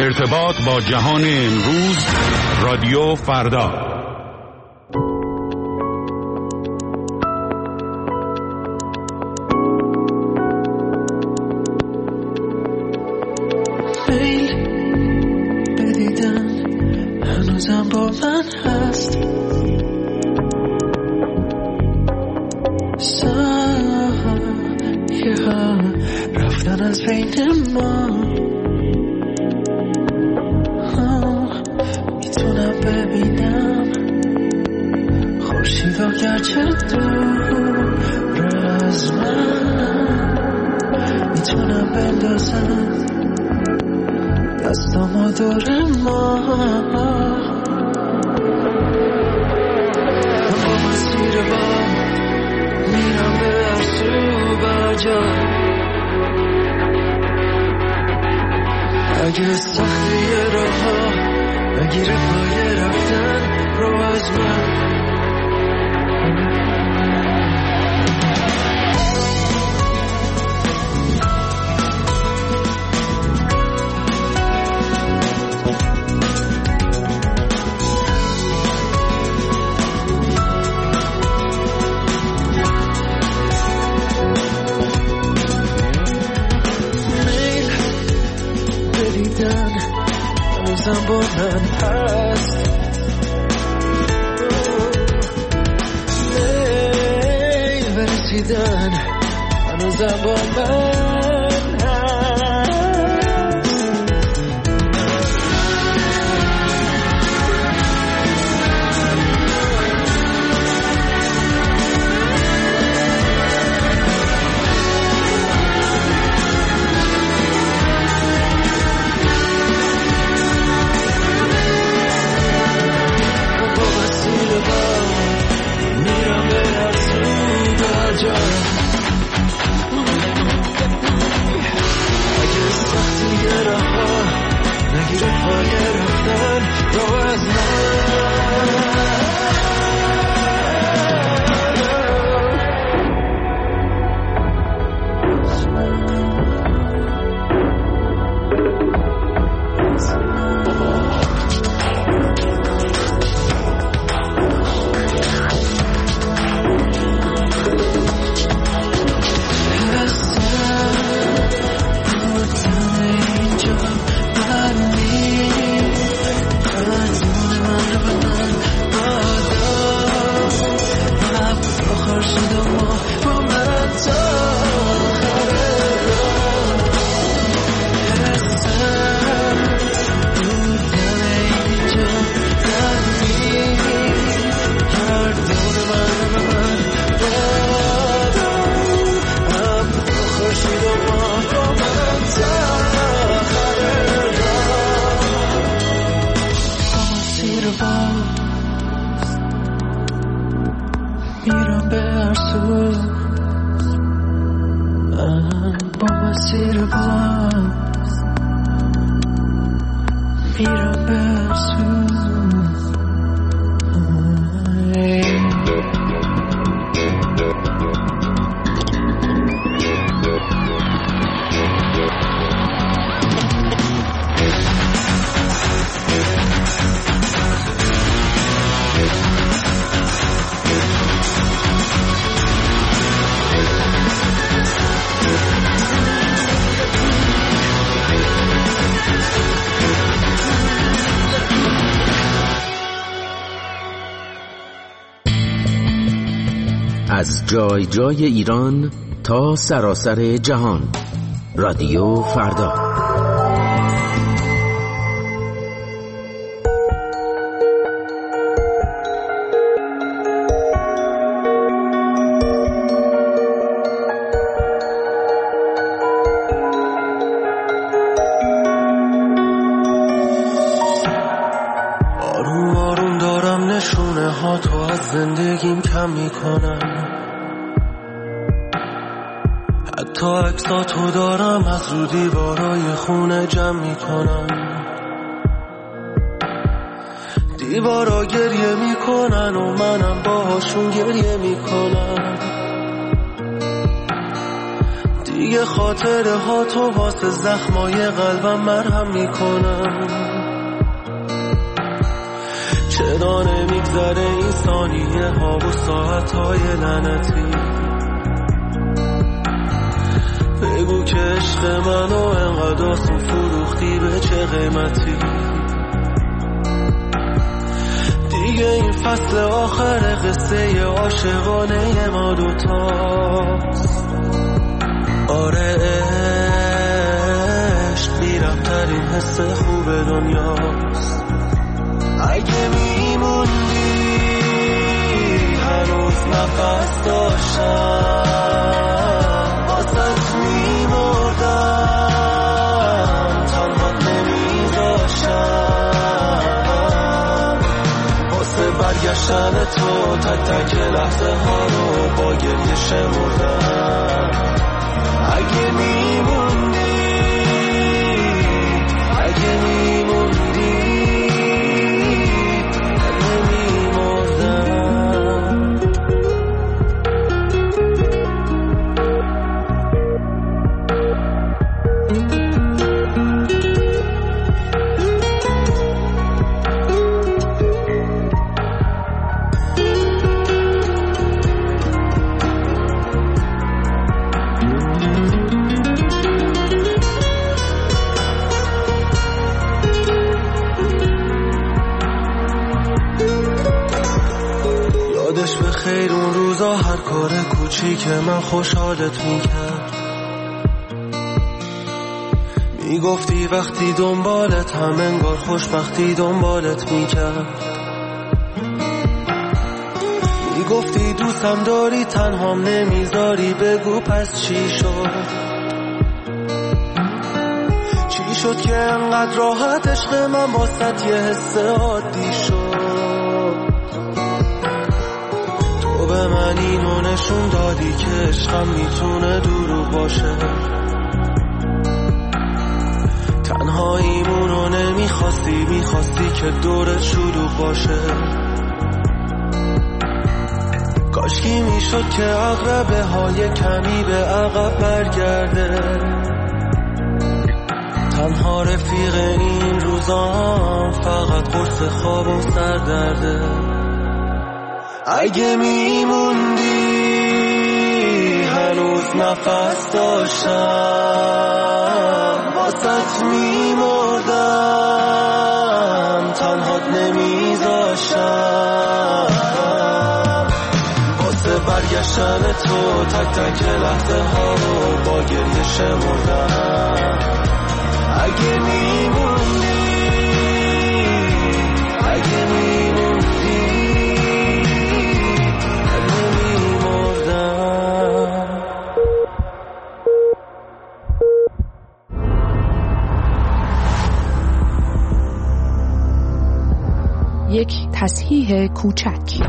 ارتباط با جهان امروز، رادیو فردا. میل بدیدن هنوزم با من هست، سایه ها رفتن از بین ما. میتونم ببینم خورشید و گرچه دور از من، میتونم بندازم دستامو دور ما. با مسیر با میرم به هر سو و جا. اگه سختی راه ها نگیره پای رفتن رو از من، هنوزم با من هست، میل برسیدن هنوزم با من هست. میرم به هر سو و جا. اگه سختی راه ها نگیره پای رفتن رو از من. میرم به هر سو با مسیر باز، میرم به هر سو. از جای جای ایران تا سراسر جهان، رادیو فردا. آروم آروم دارم نشونه ها تو از زندگیم کم میکنم، حتی عکساتو دارم از رو دیوارای خونه جمع میکنم. دیوارا گریه میکنن و منم باهاشون گریه میکنم. دیگه خاطره ها تو واسه زخمای قلبم مرهم میکنم. چرا نمیگذره این ثانیه ها و ساعت های لعنتی؟ بگو که عشق منو انقدر آسون فروختی به چه قیمتی؟ دیگه این فصل آخر قصه عاشقانه ما دوتاست. آره عشق بی‌رحم‌ترین حس خوب دنیاست. اگه میموندی هنوز نفس داشتم، واسه میمردم تنها نمیذاشتم. واسه برگشتن تو تک تک لحظه ها رو با گریه شمردم. اگه میموندی خیر اون روزا هر کار کوچیک من خوشحالت میکرد. میگفتی وقتی دنبالت هم انگار خوشبختی دنبالت میکرد. میگفتی دوستم داری تنهام نمیذاری، بگو پس چی شد؟ چی شد که انقدر راحت عشق من واسط یه حس عادی شد؟ به من اینو نشون دادی که عشقم میتونه دروغ باشه. تنهاییمونو نمیخواستی، میخواستی که دورت شلوغ باشه. کاشکی میشد که عقربه های کمی به عقب برگرده. تنها رفیق این روزام فقط قرص خواب و سردرده. اگه میموندی هنوز نفس داشتم، واسط میمردم تنهات نمیذاشتم. واسه برگشتن تو تک تک لحظه ها رو با گریه شمردم. اگه میموندی یک تصحیح کوچک.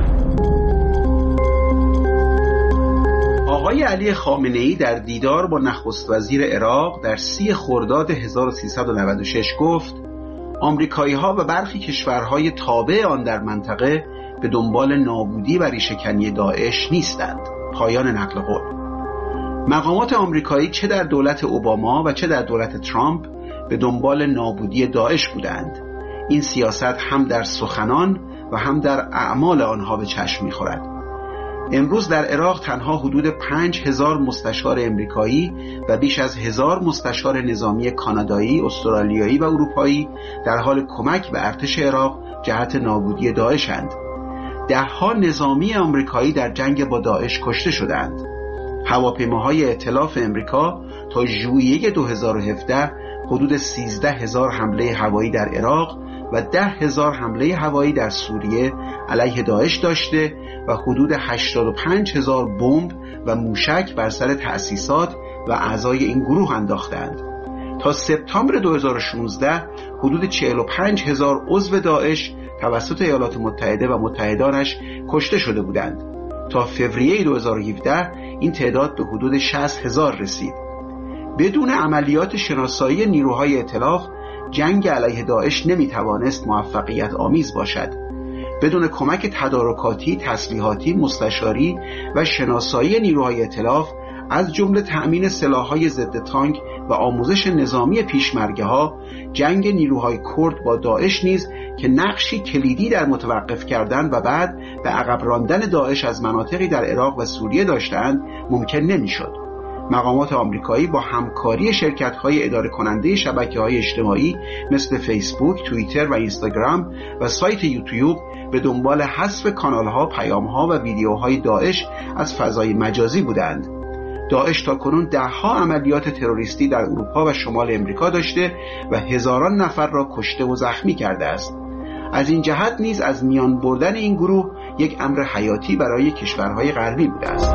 آقای علی خامنه‌ای در دیدار با نخست وزیر عراق در 30 خرداد 1396 گفت آمریکایی‌ها و برخی کشورهای تابع آن در منطقه به دنبال نابودی و ریشه‌کنی داعش نیستند. پایان نقل قول. مقامات آمریکایی چه در دولت اوباما و چه در دولت ترامپ به دنبال نابودی داعش بودند. این سیاست هم در سخنان و هم در اعمال آنها به چشم می‌خورد. امروز در عراق تنها حدود 5000 مستشار امریکایی و بیش از 1000 مستشار نظامی کانادایی، استرالیایی و اروپایی در حال کمک به ارتش عراق جهت نابودی داعش‌اند. ده‌ها نظامی آمریکایی در جنگ با داعش کشته شدند. هواپیماهای ائتلاف امریکا تا ژوئیه 2017 حدود 13000 حمله هوایی در عراق و 10,000 حمله هوایی در سوریه علیه داعش داشته و حدود 85,000 بمب و موشک بر سر تأسیسات و اعضای این گروه انداختند. تا سپتامبر 2016 حدود 45,000 عضو داعش توسط ایالات متحده و متحدانش کشته شده بودند. تا فوریه 2017 این تعداد به حدود 60,000 رسید. بدون عملیات شناسایی نیروهای ائتلاف جنگ علیه داعش نمیتوانست موفقیت آمیز باشد. بدون کمک تدارکاتی، تسلیحاتی، مستشاری و شناسایی نیروهای ائتلاف از جمله تأمین سلاح‌های ضد تانک و آموزش نظامی پیشمرگه‌ها، جنگ نیروهای کرد با داعش نیز که نقشی کلیدی در متوقف کردن و بعد به عقب راندن داعش از مناطقی در عراق و سوریه داشتند ممکن نمی‌شد. مقامات آمریکایی با همکاری شرکت‌های اداره کننده شبکه‌های اجتماعی مثل فیسبوک، توییتر و اینستاگرام و سایت یوتیوب به دنبال حذف کانال‌ها، پیام‌ها و ویدیوهای داعش از فضای مجازی بودند. داعش تاکنون 10 عملیات تروریستی در اروپا و شمال امریکا داشته و هزاران نفر را کشته و زخمی کرده است. از این جهت نیز از میان بردن این گروه یک امر حیاتی برای کشورهای غربی بوده است.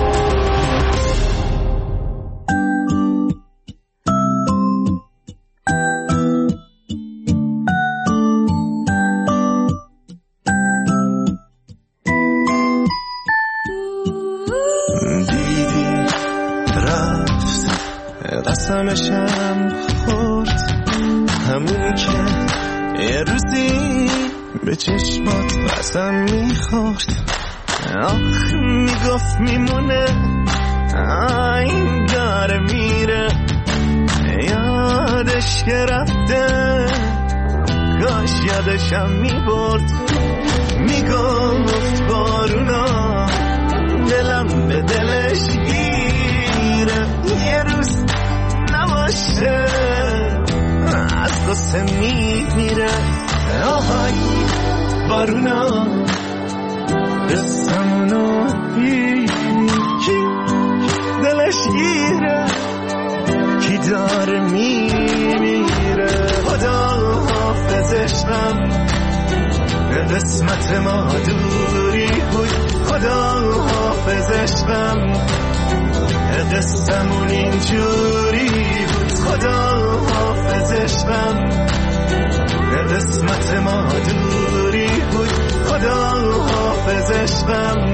قسمشم خورد همون که یه روزی به چشمات قسم میخورد. آخ میگفت میمونه این داره میره، یادش که رفته کاش یادشم میبرد. میگفت بارونا دلم به دلش گیره، یه روز نباشه از قصه میمیره. آهای بارونا قصمونو کی دلش گیره، کی داره میمیره. خدا حافظشم قسمت ما دوری بود، خدا حافظشم قصمون اینجوری بود. خدا حافظشم قسمت ما دوری بود، خدا حافظشم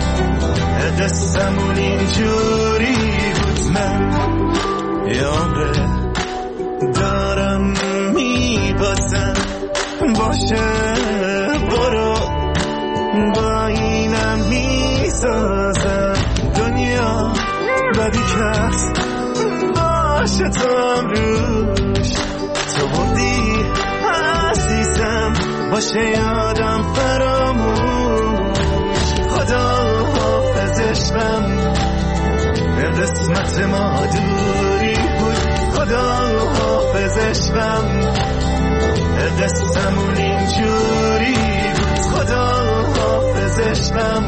قصمون اینجوری بود. من یه عمره دارم میبازم، باشه برو با اینم میسازم. دنیا بدی کرد باشه تو هم روش، تو بودی عزیزم باشه یادم فراموش. خدا حافظشم قسمت ما دوری بود، خدا حافظشم قصمون اینجوری بود. خدا حافظشم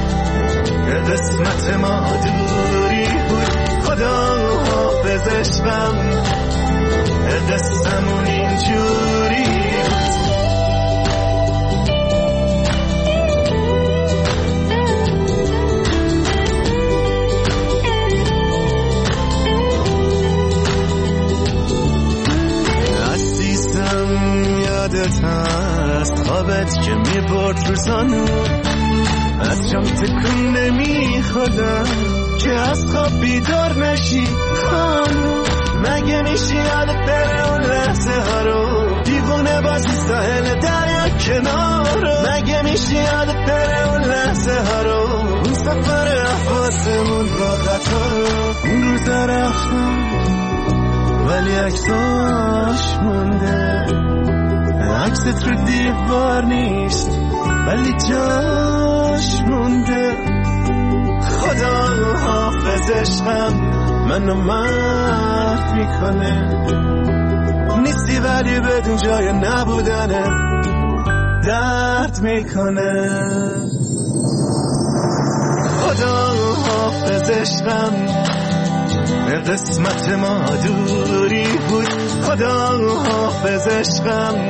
قسمت ما دوری بود، خدا حافظشم قصمون اینجوری بود. عزیزم یادت هست خوابت که میبرد روزانو، از جام تکون نمیخوردم که از خواب بیدار نشی خانو. مگه میشه یادت بره اون لحظه ها رو، دیوونه بازی ساحل دریا کنارو. مگه میشه یادت بره اون لحظه ها رو، اون سفر احواسمون با قطار. اون روزا رفتم ولی عکساش مونده، عکست رو دیوار نیست ولی جاش مونده. خدا حافظشم منو مرد میکنه، نیستی ولی بدون جای نبودنه درد میکنه. خدا حافظشم قسمت ما دوری بود، خدا حافظشم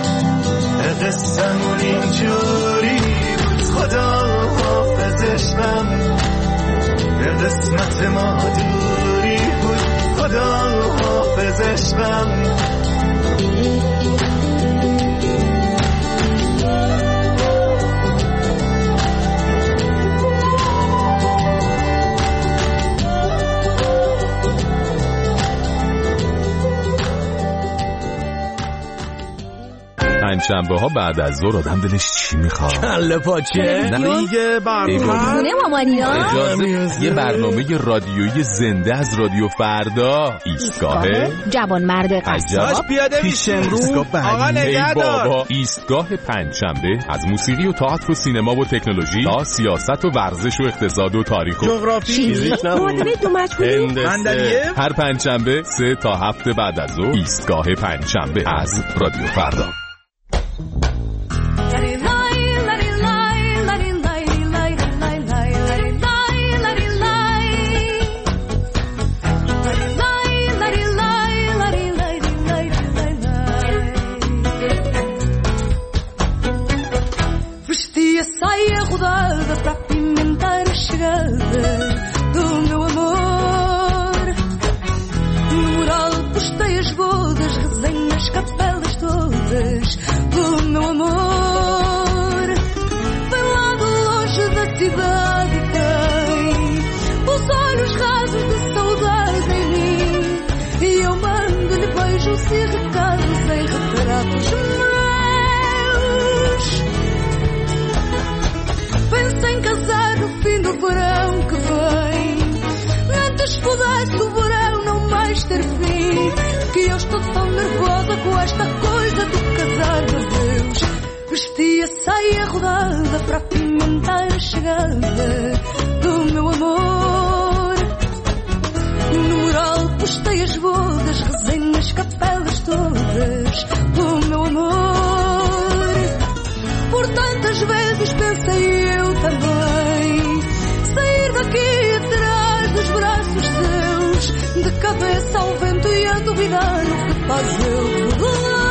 قصمون اینجوری بود. خدا حافظشم قسمت ما دوری بود، خدا حافظشم. پنجشنبه ها بعد از ظهر آدم دلش چی میخواد؟ کله پاچه؟ نه دیگه خونه مامانیا. اجازه یه برنامه رادیویی زنده از رادیو فردا. ایستگاه جوان مرد قصاب پیاده پیش امروز. آقا نگهدار. ایستگاه پنجشنبه از موسیقی و تئاتر و سینما و تکنولوژی تا سیاست و ورزش و اقتصاد و تاریخ و جغرافی. هر پنجشنبه 3 تا 7 بعد از ظهر. ایستگاه پنجشنبه از رادیو فردا. Vestia saia rodada para apimentar a chegada do meu amor. No mural postei as bodas, rezei nas capelas todas do meu amor. Vem lá de longe da cidade e tem os olhos rasos de saudade em mim. E eu mando-lhe beijos e recados em retratos meus. Penso em casar no fim do verão que vem, antes pudesse o verão não mais ter fim. Que eu estou tão nervosa com esta coisa do casar, meu Deus. Vesti a saia rodada para apimentar a chegada do meu amor. No mural postei as bodas, rezei nas capelas todas do meu amor. Por tantas vezes pensei eu também sair daqui atrás dos braços seus, de cabeça ao vento e a duvidar o que faz eu tudo lá.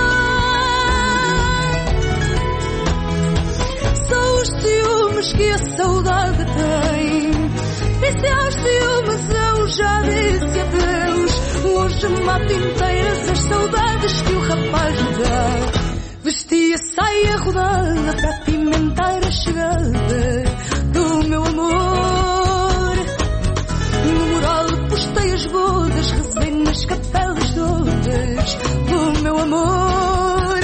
São os ciúmes que a saudade tem, e se aos ciúmes eu já disse adeus, hoje mato inteiras as saudades que o rapaz me dá. Vesti a saia rodada para apimentar a chegada do meu amor. No mural postei as bodas, rezei nas capelas todas do meu amor.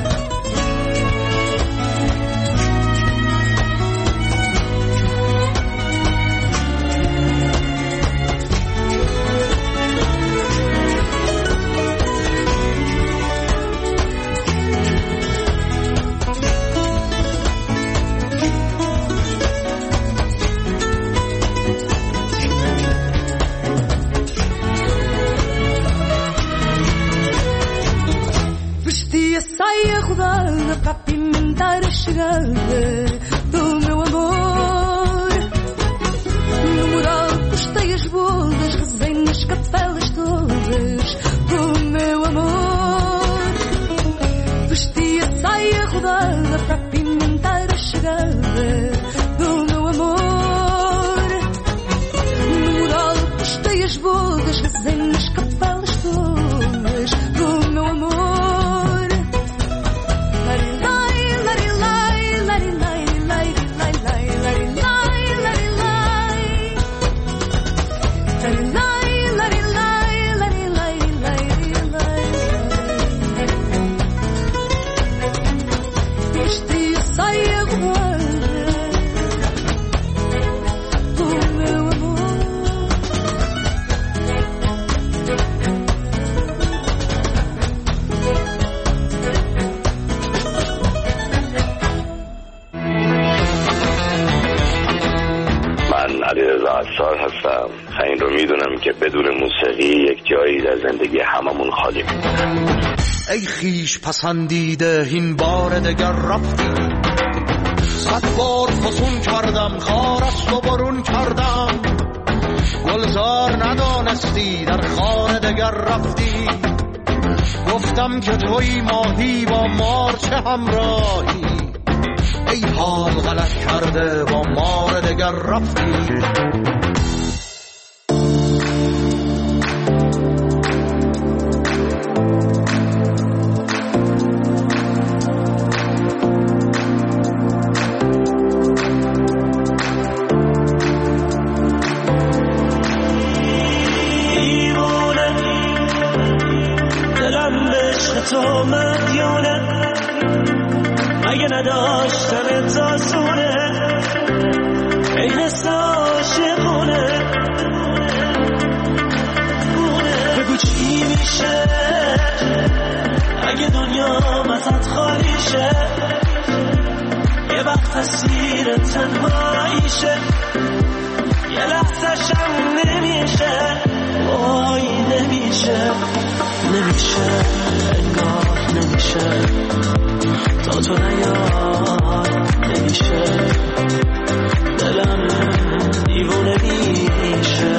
Saia rodada para apimentar a chegada do meu amor. No mural postei as bodas, rezei nas capelas todas do meu amor. Vesti a saia rodada para apimentar a chegada do meu amor. No mural postei as bodas, rezei nas capelas todas do meu amor. هستم. این رو میدونم که بدون موسیقی یک جایی در زندگی هممون خالی میمونه. ای خیش پسندیده این بار دگر رفتی، 100 بار فسون کردم خارست و برون کردم، گلزار ندانستی در خانه دگر رفتی، گفتم که توی ماهی با مار چه همراهی، ای حال غلط کرده با مار دگر رفتی. اگه نداشتن تاسونه ای حس عاشقونه بگو چی میشه اگه دنیا ازت خالی شه یه وقت اسیر تنهاییشه یه لحظه شم نمیشه وای نمیشه انگار نمیشه تا تو نیای نمیشه دلم دیوونه میشه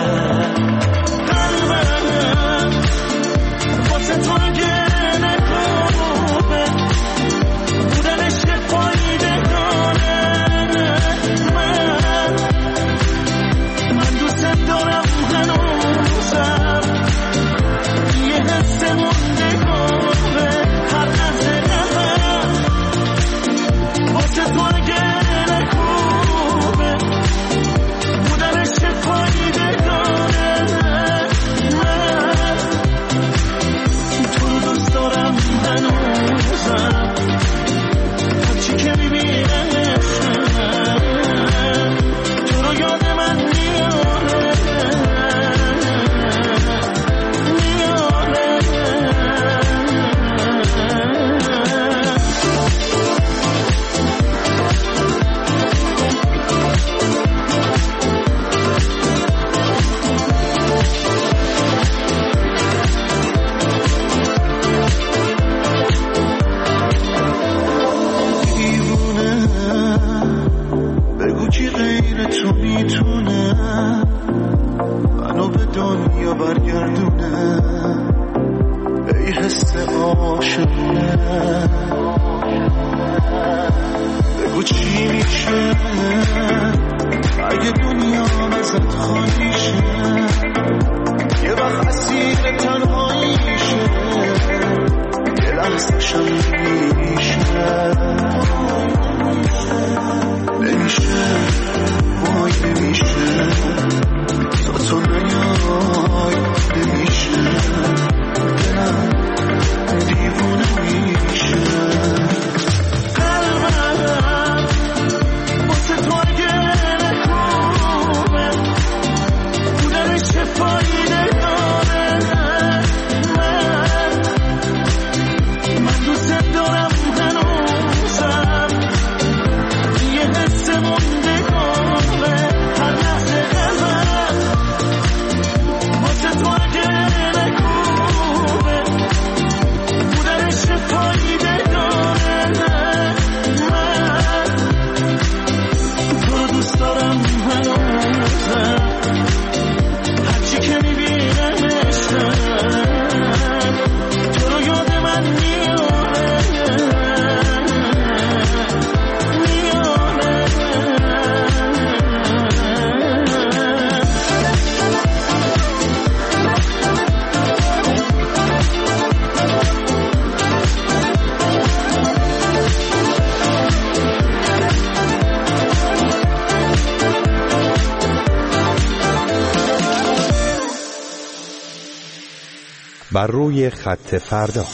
قلبم واسه تو اگه نکوبه بودنش که فایده کنه من دوست دارم هنوزم یه حس مونده کنه هر لحظه واسه تو اگه نکوبه بودنش که فایده کنه من تو رو دوست دارم هنوزم هرچی که میبینمشم تو رو یاد من میاره برگردونه ای حس عاشقونه بگو چی میشه اگه دنیا ازت خالی شه یه وقت اسیر تنهاییشه یه لحظه شم نمیشه وای نمیشه تا تو نیای نمیشه دلم دیوونه میشه قلبم واسه تو اگه نکوبه بودنش چه فایده داره من دوست دارم هنوزم یه حس مونده کنه هر لحظه واسه تو اگه نکوبه بودنش چه فایده داره من تو رو دوست دارم هنوزم هرچی که میبینمشم تو رو یاد من میاره بر روی خط فردا.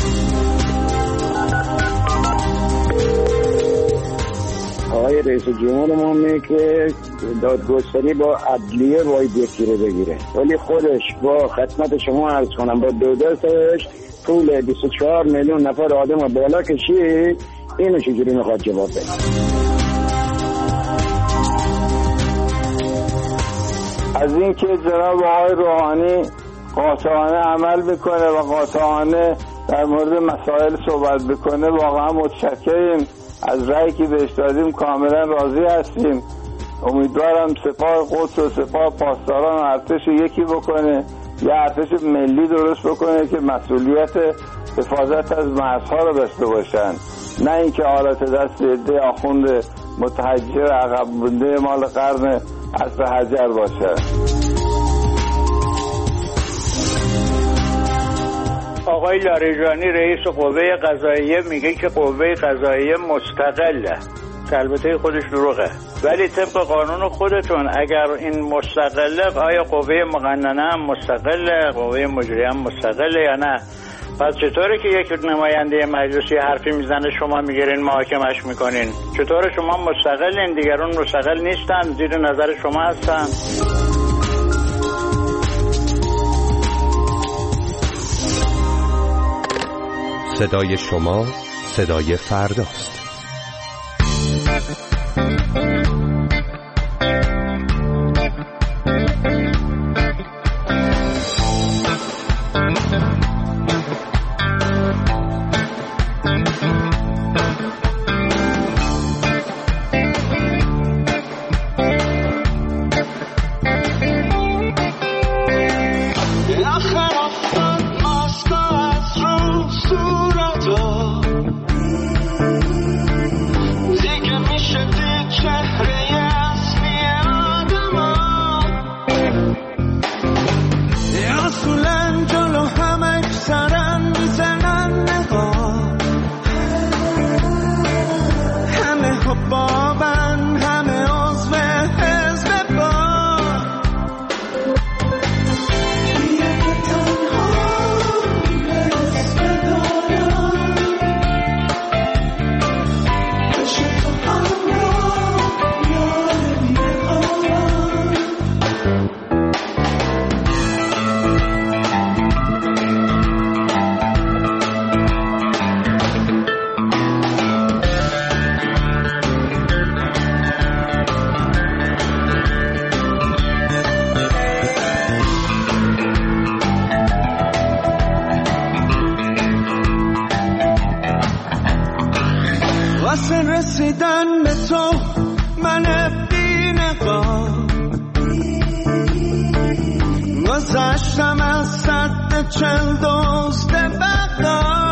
آقای رئیس جمهور ما میگه که دادگستری با عدلیه باید یکی رو بگیره، ولی خودش با خدمت شما عرض کنم با دادگسترش طول 24 میلیون نفر آدم رو بالا کشید، اینو چجوری میخواد جواب بده؟ از این که جناب آقای روحانی قاطعانه عمل بکنه و قاطعانه در مورد مسائل صحبت بکنه واقعا متشکریم. از رأیی که بهش دادیم کاملا راضی هستیم. امیدوارم سپاه قدس و سپاه پاسداران و ارتش یکی بکنه، یه ارتش ملی درست بکنه که مسئولیت حفاظت از مرزها رو داشته باشن، نه اینکه آلت دست عده آخوند متحجر عقب مونده مال قرن عصر حجر باشه. آقای لاریجانی رئیس قوه قضاییه میگه که قوه قضاییه مستقله، که البته خودش دروغه، ولی طبق قانون خودتون اگر این مستقله، آیا قوه مقننه هم مستقله، قوه مجریه هم مستقله یا نه؟ پس چطوره که یک نماینده مجلسی حرفی میزنه شما میگیرین محاکمش میکنین؟ چطوره شما مستقلین دیگران مستقل نیستن، زیر نظر شما هستن؟ صدای شما صدای فرداست. رسیدن به تو من بی‌نقاب گذشتم از سد 40 دزد بغداد